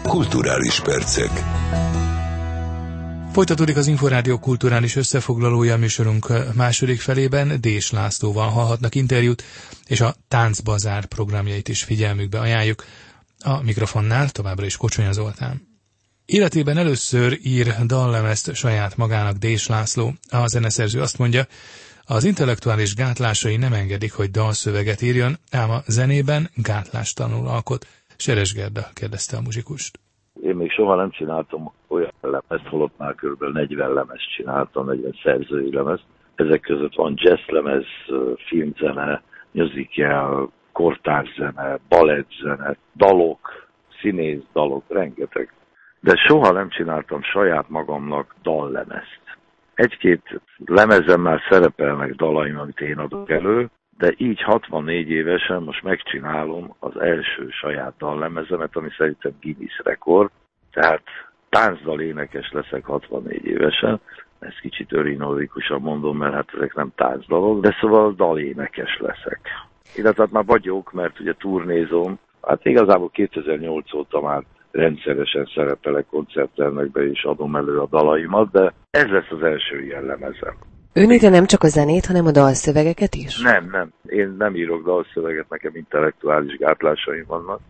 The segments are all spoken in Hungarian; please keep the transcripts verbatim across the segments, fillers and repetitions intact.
Kulturális percek. Folytatódik az Inforádió kulturális összefoglalója, műsorunk második felében. Dés Lászlóval hallhatnak interjút, és a Táncbazár programjait is figyelmükbe ajánljuk. A mikrofonnál továbbra is Kocsonya Zoltán. Életében először ír dallemezt saját magának Dés László. A zeneszerző azt mondja, az intellektuális gátlásai nem engedik, hogy dalszöveget írjon, ám a zenében gátlástalanul alkot. Seres Gerda kérdezte a muzsikust. Én még soha nem csináltam olyan lemezt, holott már kb. negyven lemezt csináltam, negyven szerzői lemezt. Ezek között van jazzlemez, filmzene, musical, kortárzene, balettzene, dalok, színész dalok, rengeteg. De soha nem csináltam saját magamnak dallemezt. Egy-két lemezen már szerepelnek dalaim, amit én adok elő, de így hatvannégy évesen most megcsinálom az első saját dallemezemet, ami szerintem Guinness rekord. Tehát táncdal énekes leszek hatvannégy évesen. Ezt kicsit örinolikusan mondom, mert hát ezek nem táncdalok, de szóval dalénekes leszek. Illetve hát már vagyok, mert ugye turnézom. Hát igazából kétezer-nyolc óta már rendszeresen szerepelek koncerttermekbe és adom elő a dalaimat, de ez lesz az első ilyen lemezem. Ön írja nem csak a zenét, hanem a dalszövegeket is? Nem, nem. Én nem írok dalszöveget, nekem intellektuális gátlásaim vannak.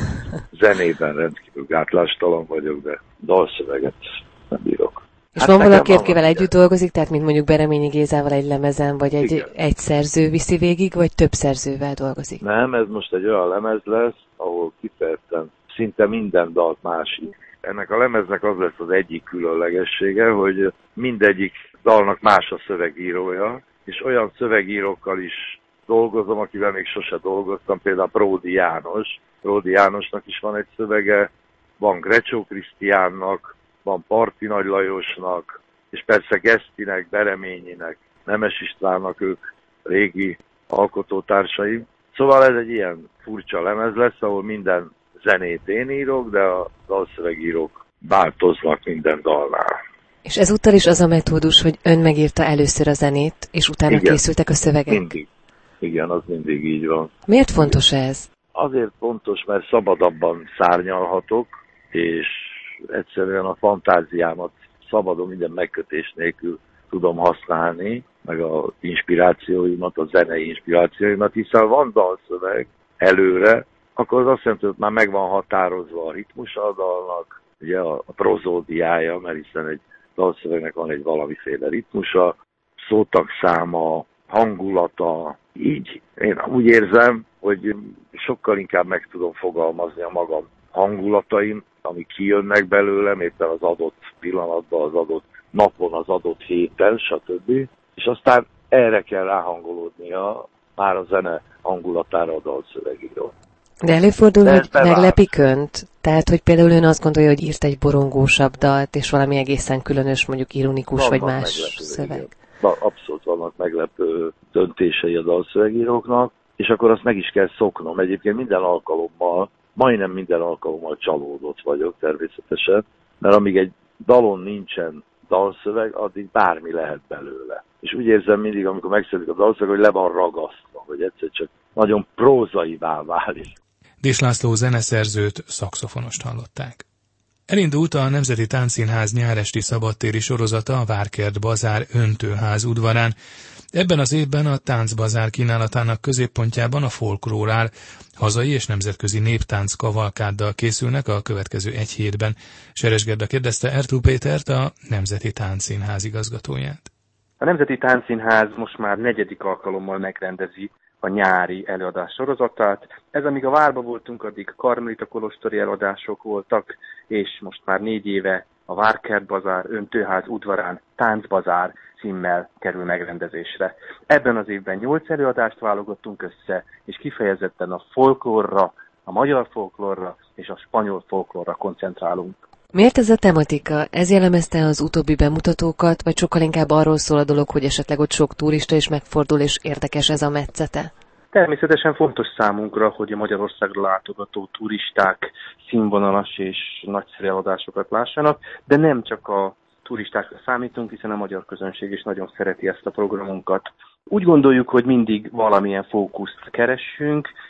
Zenében rendkívül gátlástalan vagyok, de dalszöveget nem írok. És hát van valaki, akivel együtt dolgozik, tehát mint mondjuk Bereményi Gézával egy lemezen, vagy egy, egy szerző viszi végig, vagy több szerzővel dolgozik? Nem, ez most egy olyan lemez lesz, ahol kifejezetten szinte minden dalt másik. Ennek a lemeznek az lesz az egyik különlegessége, hogy mindegyik dalnak más a szövegírója, és olyan szövegírókkal is dolgozom, akivel még sose dolgoztam, például Pródi János. Pródi Jánosnak is van egy szövege, van Grecsó Krisztiánnak, van Parti Nagy Lajosnak, és persze Gesztinek, Bereményinek, Nemes Istvánnak, ők régi alkotótársaim. Szóval ez egy ilyen furcsa lemez lesz, ahol minden zenét én írok, de a dalszövegírók változnak minden dalnál. És ezúttal is az a metódus, hogy ön megírta először a zenét, és utána igen, készültek a szövegek? Mindig. Igen, az mindig így van. Miért fontos ez? Azért fontos, mert szabadabban szárnyalhatok, és egyszerűen a fantáziámat szabadon, minden megkötés nélkül tudom használni, meg az inspirációimat, a zenei inspirációimat, hiszen van dalszöveg előre, akkor az azt jelenti, hogy már meg van határozva a ritmusa a dalnak, ugye a, a prozódiája, mert hiszen egy dalszövegnek van egy valamiféle ritmusa, szótagszáma, hangulata. Így én úgy érzem, hogy sokkal inkább meg tudom fogalmazni a magam hangulataim, amik kijönnek belőlem, éppen az adott pillanatban, az adott napon, az adott héten, stb. És aztán erre kell ráhangolódnia már a zene hangulatára a dalszövegíró. De előfordul, De hogy meglepik önt? Tehát, hogy például ön azt gondolja, hogy írt egy borongósabb dalt, és valami egészen különös, mondjuk ironikus, vannak vagy más szöveg. Na, abszolút vannak meglepő döntései a dalszövegíróknak, és akkor azt meg is kell szoknom. Egyébként minden alkalommal, majdnem minden alkalommal csalódott vagyok természetesen, mert amíg egy dalon nincsen dalszöveg, addig bármi lehet belőle. És úgy érzem mindig, amikor megszületik a dalszöveg, hogy le van ragasztva, hogy egyszer csak nagyon prózaivá válik. Dés László zeneszerzőt, szaxofonost hallották. Elindult a Nemzeti Táncszínház nyáresti szabadtéri sorozata a Várkert Bazár öntőház udvarán. Ebben az évben a Táncbazár kínálatának középpontjában a folklór áll. Hazai és nemzetközi néptánc kavalkáddal készülnek a következő egy hétben. Seres Gerda kérdezte Ertl Pétert, a Nemzeti Táncszínház igazgatóját. A Nemzeti Táncszínház most már negyedik alkalommal megrendezi a nyári előadás sorozatát. Ez, amíg a várba voltunk, addig karmelita kolostori előadások voltak, és most már négy éve a Várkert Bazár öntőház udvarán Táncbazár címmel kerül megrendezésre. Ebben az évben nyolc előadást válogattunk össze, és kifejezetten a folklórra, a magyar folklórra és a spanyol folklórra koncentrálunk. Miért ez a tematika? Ez jellemezte az utóbbi bemutatókat, vagy sokkal inkább arról szól a dolog, hogy esetleg ott sok turista is megfordul, és érdekes ez a metszete? Természetesen fontos számunkra, hogy a Magyarországra látogató turisták színvonalas és nagyszerű eladásokat lássanak, de nem csak a turistákra számítunk, hiszen a magyar közönség is nagyon szereti ezt a programunkat. Úgy gondoljuk, hogy mindig valamilyen fókuszt keressünk,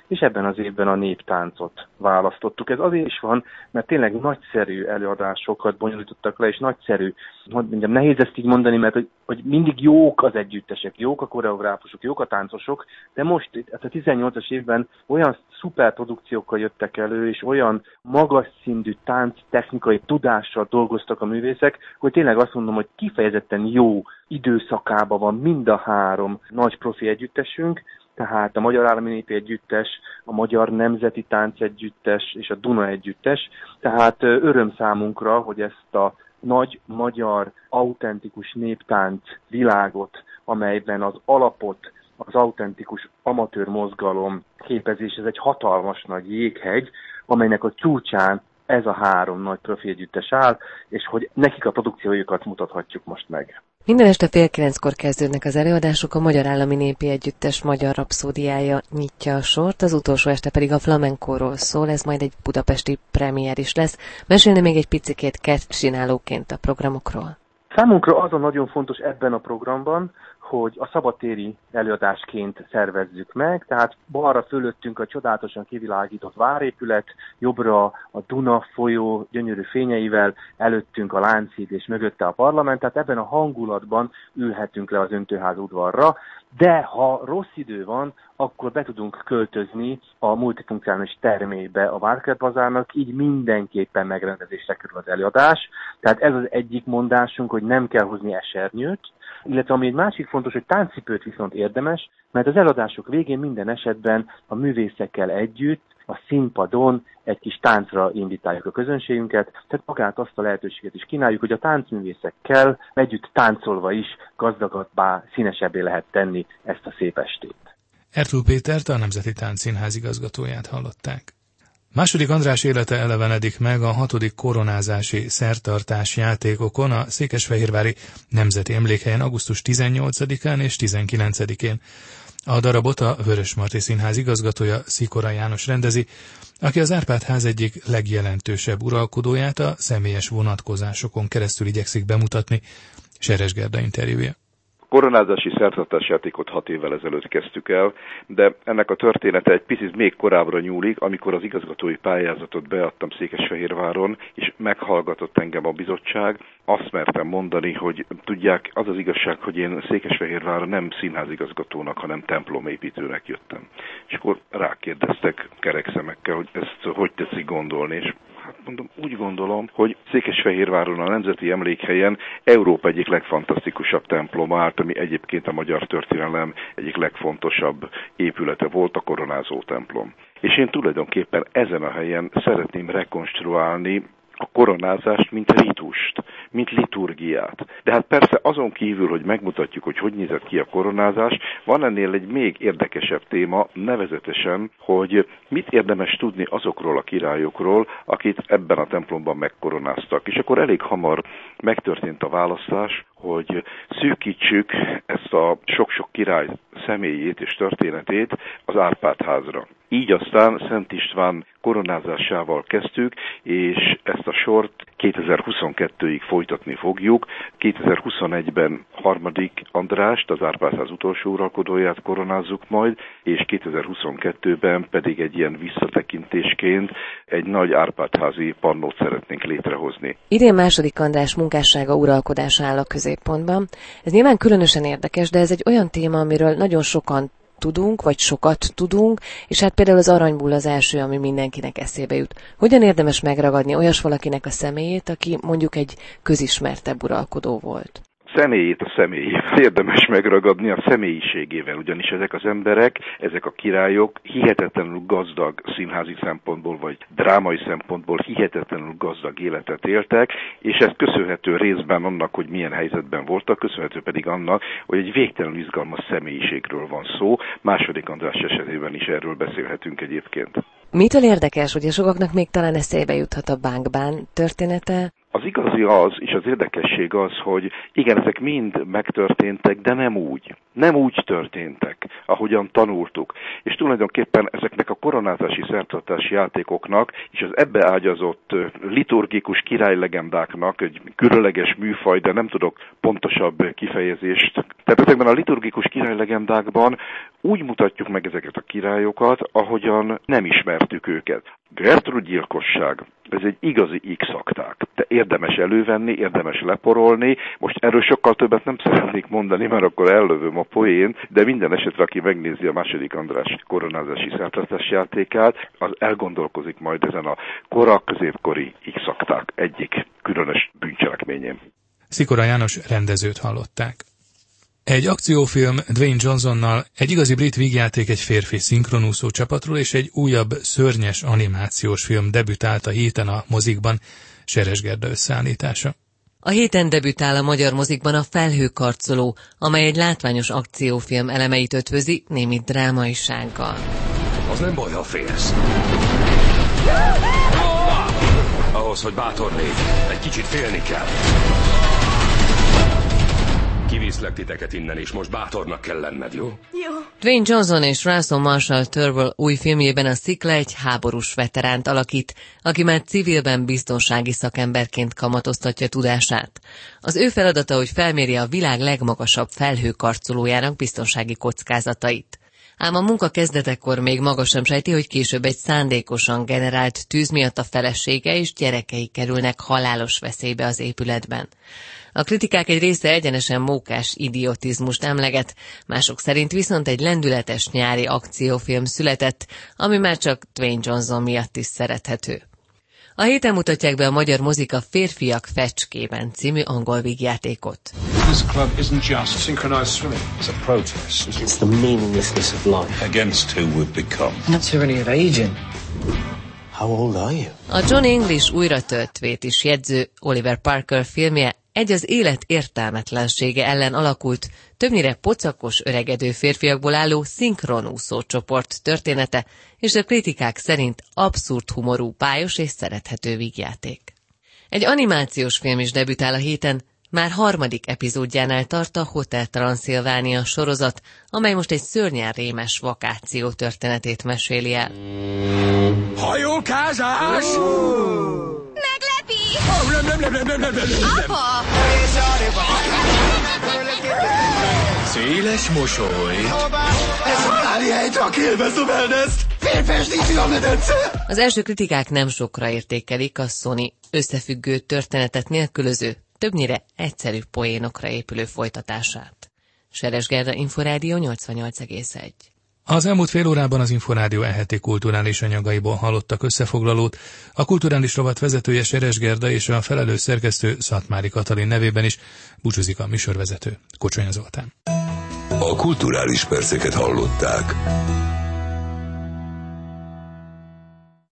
és ebben az évben a néptáncot választottuk. Ez azért is van, mert tényleg nagyszerű előadásokat bonyolítottak le, és nagyszerű, hogy mondjam, nehéz ezt így mondani, mert hogy, hogy mindig jók az együttesek, jók a koreográfusok, jók a táncosok, de most a tizennyolcas évben olyan szuper produkciókkal jöttek elő, és olyan magas szintű tánctechnikai tudással dolgoztak a művészek, hogy tényleg azt mondom, hogy kifejezetten jó időszakában van mind a három nagy profi együttesünk, tehát a Magyar Állami Népi Együttes, a Magyar Nemzeti Táncegyüttes és a Duna Együttes. Tehát öröm számunkra, hogy ezt a nagy magyar autentikus néptánc világot, amelyben az alapot az autentikus amatőr mozgalom képezés, ez egy hatalmas nagy jéghegy, amelynek a csúcsán ez a három nagy profi együttes áll, és hogy nekik a produkciójukat mutathatjuk most meg. Minden este fél kilenckor kezdődnek az előadások, a Magyar Állami Népi Együttes Magyar Rapszódiája nyitja a sort, az utolsó este pedig a flamenkóról szól, ez majd egy budapesti premier is lesz. Mesélni még egy picikét csinálóként a programokról? Számunkra az a nagyon fontos ebben a programban, hogy a szabadtéri előadásként szervezzük meg, tehát balra fölöttünk a csodálatosan kivilágított várépület, jobbra a Duna folyó gyönyörű fényeivel, előttünk a Lánchíd és mögötte a parlament, tehát ebben a hangulatban ülhetünk le az öntőház udvarra, de ha rossz idő van, akkor be tudunk költözni a multifunkcionális termébe a Várkert Bazárnak, így mindenképpen megrendezésre kerül az előadás. Tehát ez az egyik mondásunk, hogy nem kell hozni esernyőt, illetve ami egy másik fontos, hogy táncipőt viszont érdemes, mert az előadások végén minden esetben a művészekkel együtt a színpadon egy kis táncra invitáljuk a közönségünket, tehát magát azt a lehetőséget is kínáljuk, hogy a táncművészekkel együtt táncolva is gazdagabbá, színesebbé lehet tenni ezt a szép estét. Ertl Pétert, a Nemzeti Táncszínház igazgatóját hallották. Második András élete elevenedik meg a hatodik koronázási szertartás játékokon a székesfehérvári Nemzeti Emlékhelyen augusztus tizennyolcadikán és tizenkilencedikén. A darabot a Vörösmarty Színház igazgatója, Szikora János rendezi, aki az Árpád-ház egyik legjelentősebb uralkodóját a személyes vonatkozásokon keresztül igyekszik bemutatni. Seres Gerda interjúja. Koronázási szertartásjátékot hat évvel ezelőtt kezdtük el, de ennek a története egy picit még korábbra nyúlik, amikor az igazgatói pályázatot beadtam Székesfehérváron, és meghallgatott engem a bizottság. Azt mertem mondani, hogy tudják, az az igazság, hogy én Székesfehérvárra nem színházigazgatónak, hanem templomépítőnek jöttem. És akkor rákérdeztek kerek szemekkel, hogy ezt hogy tetszik gondolni, és hát mondom, úgy gondolom, hogy Székesfehérváron a Nemzeti Emlékhelyen Európa egyik legfantasztikusabb temploma állt, ami egyébként a magyar történelem egyik legfontosabb épülete volt, a koronázó templom. És én tulajdonképpen ezen a helyen szeretném rekonstruálni a koronázást, mint ritust, mint liturgiát. De hát persze azon kívül, hogy megmutatjuk, hogy hogy nézett ki a koronázás, van ennél egy még érdekesebb téma, nevezetesen, hogy mit érdemes tudni azokról a királyokról, akit ebben a templomban megkoronáztak. És akkor elég hamar megtörtént a választás, hogy szűkítsük ezt a sok-sok király személyét és történetét az Árpád-házra. Így aztán Szent István koronázásával kezdtük, és ezt a sort kétezer-huszonkettőig folytatni fogjuk. kétezer-huszonegyben harmadik Andrást, az Árpád-ház utolsó uralkodóját koronázzuk majd, és kétezer-huszonkettőben pedig egy ilyen visszatekintésként egy nagy Árpád-házi pannót szeretnénk létrehozni. Idén második András munkássága, uralkodása áll a középpontban. Ez nyilván különösen érdekes, de ez egy olyan téma, amiről nagyon sokan tudunk, vagy sokat tudunk, és hát például az aranybull az első, ami mindenkinek eszébe jut. Hogyan érdemes megragadni olyas valakinek a személyét, aki mondjuk egy közismertebb uralkodó volt? Személyét a személyével érdemes megragadni, a személyiségével, ugyanis ezek az emberek, ezek a királyok hihetetlenül gazdag színházi szempontból, vagy drámai szempontból hihetetlenül gazdag életet éltek, és ez köszönhető részben annak, hogy milyen helyzetben voltak, köszönhető pedig annak, hogy egy végtelenül izgalmas személyiségről van szó. Második András esetében is erről beszélhetünk egyébként. Mitől érdekes, hogy sokaknak még talán eszébe juthat a Bánk-bán története? Az igaz igazi az, és az érdekesség az, hogy igen, ezek mind megtörténtek, de nem úgy. Nem úgy történtek, ahogyan tanultuk. És tulajdonképpen ezeknek a koronázási szertartási játékoknak, és az ebbe ágyazott liturgikus királylegendáknak egy különleges műfaj, de nem tudok pontosabb kifejezést. Tehát ezekben a liturgikus királylegendákban úgy mutatjuk meg ezeket a királyokat, ahogyan nem ismertük őket. Gertrud gyilkosság, ez egy igazi X-akták. De érdemes elővenni, érdemes leporolni. Most erről sokkal többet nem szeretnék mondani, mert akkor ellövöm a poén, de minden esetre, aki megnézi a második András koronázási szertartás játékát, az elgondolkozik majd ezen a kora középkori X-akták egyik különös bűncselekményén. Szikora János rendezőt hallották. Egy akciófilm Dwayne Johnsonnal, egy igazi brit vígjáték egy férfi szinkronúszó csapatról és egy újabb szörnyes animációs film debütált a héten a mozikban, Seres Gerda összeállítása. A héten debütál a magyar mozikban a Felhőkarcoló, amely egy látványos akciófilm elemeit ötvözi némi drámaisággal. Az nem baj, ha félsz. Ahhoz, hogy bátor légy, egy kicsit félni kell. Kiviszlek titeket innen, és most bátornak kell lenned, jó? Jó. Dwayne Johnson és Russell Marshall Turnbull új filmjében a Szikla egy háborús veteránt alakít, aki már civilben biztonsági szakemberként kamatoztatja tudását. Az ő feladata, hogy felmérje a világ legmagasabb felhőkarcolójának biztonsági kockázatait. Ám a munka kezdetekor még maga sem sejti, hogy később egy szándékosan generált tűz miatt a felesége és gyerekei kerülnek halálos veszélybe az épületben. A kritikák egy része egyenesen mókás idiotizmust emleget, mások szerint viszont egy lendületes nyári akciófilm született, ami már csak Dwayne Johnson miatt is szerethető. A héten mutatják be a magyar mozik a Férfiak fecskében című angol vígjátékot. This club isn't just synchronized swimming. It's a protest. It's the meaninglessness of life. Against who we've become. Not tyranny of aging. How old are you? A John English újratöltvét is jegyző Oliver Parker filmje egy az élet értelmetlensége ellen alakult, többnyire pocakos öregedő férfiakból álló szinkronúszó csoport története, és a kritikák szerint abszurd humorú, bájos és szerethető vígjáték. Egy animációs film is debütál a héten, már harmadik epizódjánál tart a Hotel Transylvania sorozat, amely most egy szörnyen rémes vakáció történetét meséli el. Hajókázás! Meglepi! Oh, nem, nem, nem, nem, nem, nem, nem, nem. Apa! Széles mosoly. Ez a káli hely csak élvezem elnezt! Félfesdíti a medence! Az első kritikák nem sokra értékelik a Sony összefüggő történetet nélkülöző, többnyire egyszerű poénokra épülő folytatását. Seres Gerda, Inforádió nyolcvannyolc egész egy. Az elmúlt fél órában az Inforádió e heti kulturális anyagaiból hallottak összefoglalót. A kulturális rovat vezetője Seres Gerda és a felelős szerkesztő Szatmári Katalin nevében is búcsúzik a műsorvezető Kocsonya Zoltán. A kulturális perceket hallották.